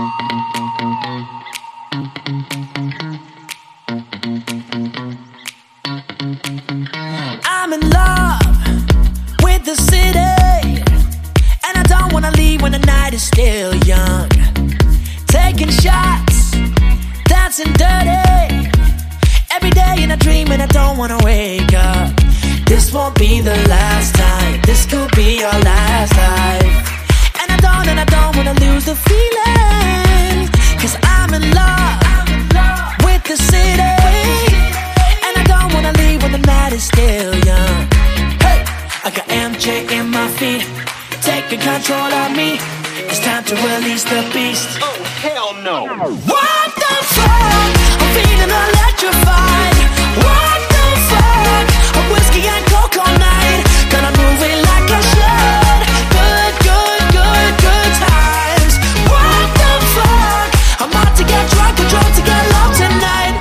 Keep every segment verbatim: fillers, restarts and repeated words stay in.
I'm in love with the city, and I don't wanna leave when the night is still young. Taking shots, dancing dirty, every day in a dream and I don't wanna wake up. This won't be the last time, this could be our last life. And I don't, and I don't wanna lose the feeling, cause I'm in love with the city, and I don't wanna leave when the night is still young. Hey, I got M J in my feet, taking control of me. It's time to release the beast. Oh, hell no. What the fuck? I'm feeling electrified. What the fuck? A whiskey and coke all night. Gonna move it like I should. Good, good, good, good times. What the fuck? I'm about to get drunk and drunk to get low tonight.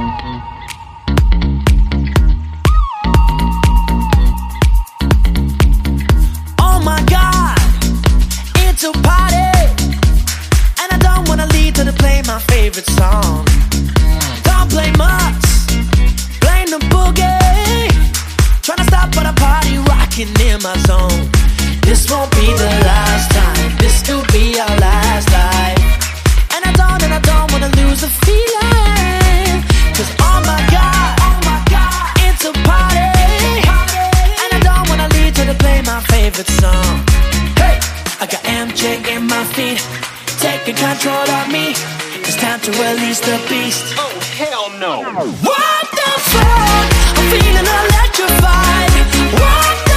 Oh my God, it's a party, and I don't wanna leave till they play my favorite song. Don't blame us, blame the boogie. Tryna stop but a party rocking in my zone. This won't be the last time, this could be our last life. And I don't, and I don't wanna lose the feeling, cause oh my God, oh my God, it's a party, and I don't wanna leave till they play my favorite song. Hey, I got M J in my feet, taking control of me. It's time to release the beast. Oh, hell no. What the fuck? I'm feeling electrified. What the